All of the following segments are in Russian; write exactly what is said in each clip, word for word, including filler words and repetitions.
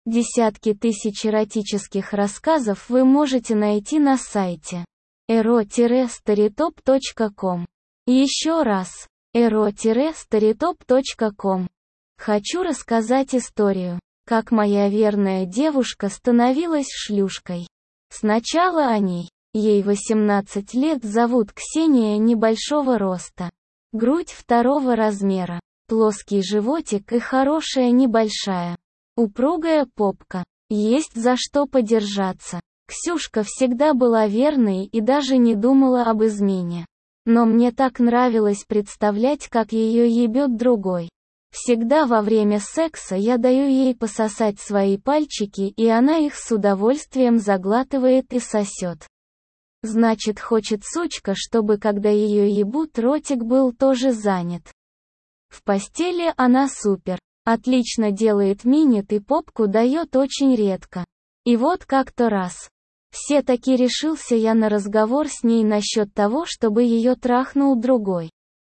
Десятки тысяч эротических рассказов вы можете найти на сайте эро старитоп точка ком. Еще раз, эро старитоп точка ком. Хочу рассказать историю, как моя верная девушка становилась шлюшкой. Сначала о ней. Ей восемнадцать лет, зовут Ксения, небольшого роста. Грудь второго размера, плоский животик и хорошая небольшая, упругая попка. Есть за что подержаться. Ксюшка всегда была верной и даже не думала об измене. Но мне так нравилось представлять, как ее ебет другой. Всегда во время секса я даю ей пососать свои пальчики, и она их с удовольствием заглатывает и сосет. Значит, хочет сучка, чтобы когда ее ебут, ротик был тоже занят. В постели она супер. Отлично делает минет и попку дает очень редко. И вот как-то раз. Все-таки решился я на разговор с ней насчет того, чтобы ее трахнул другой.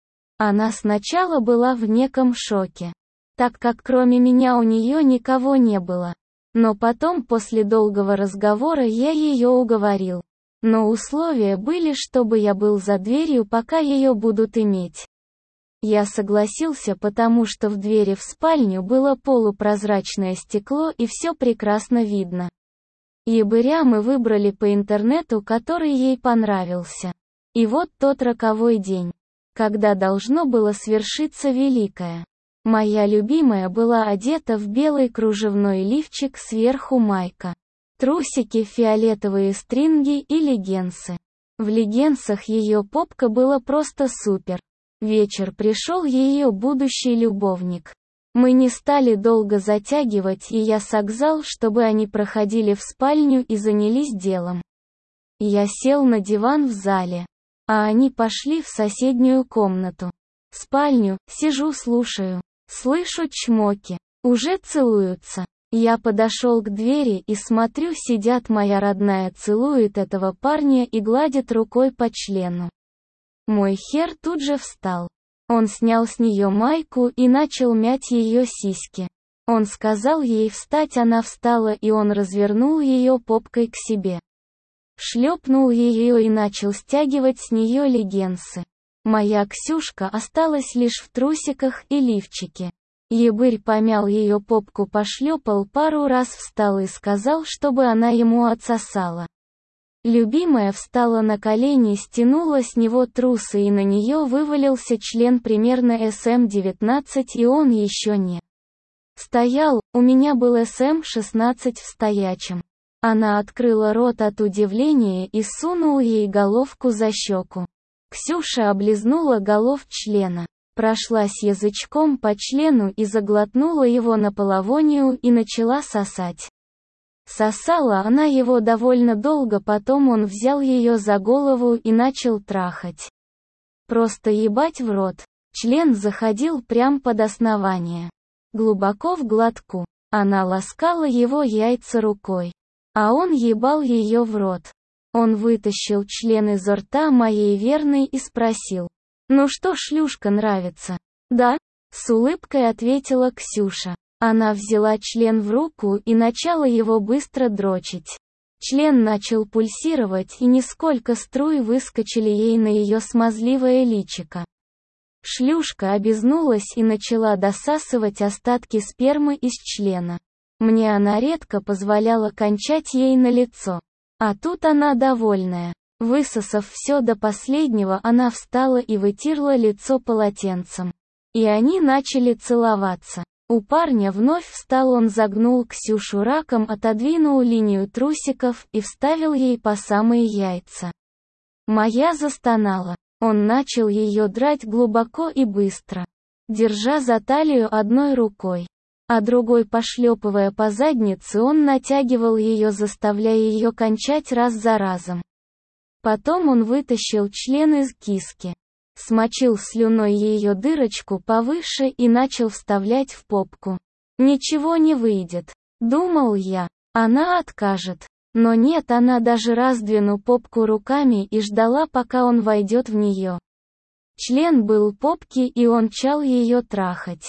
Она сначала была в неком шоке, так как кроме меня у нее никого не было. Но потом, после долгого разговора, я ее уговорил. Но условия были, чтобы я был за дверью, пока ее будут иметь. Я согласился, потому что в двери в спальню было полупрозрачное стекло и все прекрасно видно. Ебыря мы выбрали по интернету, который ей понравился. И вот тот роковой день, когда должно было свершиться великое. Моя любимая была одета в белый кружевной лифчик, сверху майка, трусики, фиолетовые стринги и леггинсы. В леггинсах ее попка была просто супер. Вечер пришел ее будущий любовник. Мы не стали долго затягивать, и я сагзал, чтобы они проходили в спальню и занялись делом. Я сел на диван в зале, а они пошли в соседнюю комнату. Спальню, сижу, слушаю. Слышу чмоки. Уже целуются. Я подошел к двери и смотрю, сидят, моя родная целует этого парня и гладит рукой по члену. Мой хер тут же встал. Он снял с нее майку и начал мять ее сиськи. Он сказал ей встать, она встала, и он развернул ее попкой к себе. Шлепнул ее и начал стягивать с нее леггинсы. Моя Ксюшка осталась лишь в трусиках и лифчике. Ебырь помял ее попку, пошлепал пару раз, встал и сказал, чтобы она ему отсосала. Любимая встала на колени, стянула с него трусы, и на нее вывалился член примерно эс эм девятнадцать, и он еще не стоял, у меня был эс эм шестнадцать в стоячем. Она открыла рот от удивления и сунул ей головку за щеку. Ксюша облизнула голов члена, прошлась язычком по члену и заглотнула его на половонию и начала сосать. Сосала она его довольно долго, потом он взял ее за голову и начал трахать. Просто ебать в рот. Член заходил прям под основание. Глубоко в глотку. Она ласкала его яйца рукой. А он ебал ее в рот. Он вытащил член изо рта моей верной и спросил: «Ну что, шлюшка, нравится?» «Да», — с улыбкой ответила Ксюша. Она взяла член в руку и начала его быстро дрочить. Член начал пульсировать, и несколько струй выскочили ей на ее смазливое личико. Шлюшка обезнулась и начала досасывать остатки спермы из члена. Мне она редко позволяла кончать ей на лицо. А тут она довольная. Высосав все до последнего, она встала и вытерла лицо полотенцем. И они начали целоваться. У парня вновь встал, он загнул Ксюшу раком, отодвинул линию трусиков и вставил ей по самые яйца. Моя застонала. Он начал ее драть глубоко и быстро, держа за талию одной рукой, а другой пошлепывая по заднице, он натягивал ее, заставляя ее кончать раз за разом. Потом он вытащил член из киски, смочил слюной ее дырочку повыше и начал вставлять в попку. Ничего не выйдет, думал я, она откажет. Но нет, она даже раздвину попку руками и ждала, пока он войдет в нее. Член был попки, и он чал ее трахать.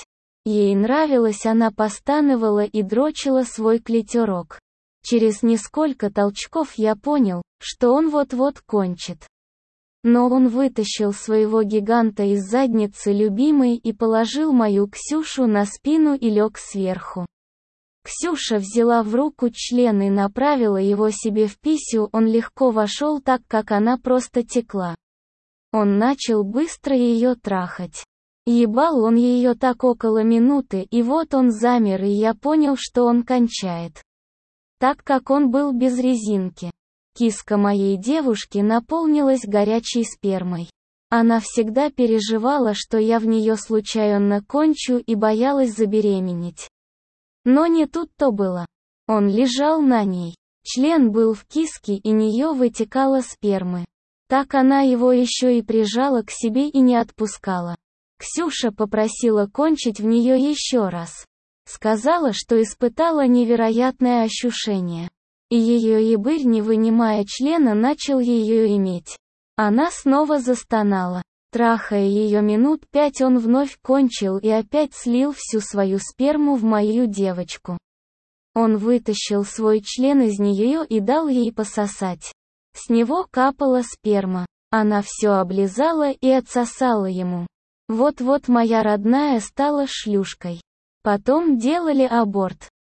Ей нравилось, она постановала и дрочила свой клиторок. Через несколько толчков я понял, что он вот-вот кончит. Но он вытащил своего гиганта из задницы любимой и положил мою Ксюшу на спину и лег сверху. Ксюша взяла в руку член и направила его себе в писю, он легко вошел так, как она просто текла. Он начал быстро ее трахать. Ебал он ее так около минуты, и вот он замер, и я понял, что он кончает. Так как он был без резинки. Киска моей девушки наполнилась горячей спермой. Она всегда переживала, что я в нее случайно кончу, и боялась забеременеть. Но не тут-то было. Он лежал на ней. Член был в киске, и нее вытекала спермы. Так она его еще и прижала к себе и не отпускала. Ксюша попросила кончить в нее еще раз. Сказала, что испытала невероятное ощущение. И ее ебырь, не вынимая члена, начал ее иметь. Она снова застонала. Трахая ее минут пять, он вновь кончил и опять слил всю свою сперму в мою девочку. Он вытащил свой член из нее и дал ей пососать. С него капала сперма. Она все облизала и отсосала ему. Вот-вот моя родная стала шлюшкой. Потом делали аборт.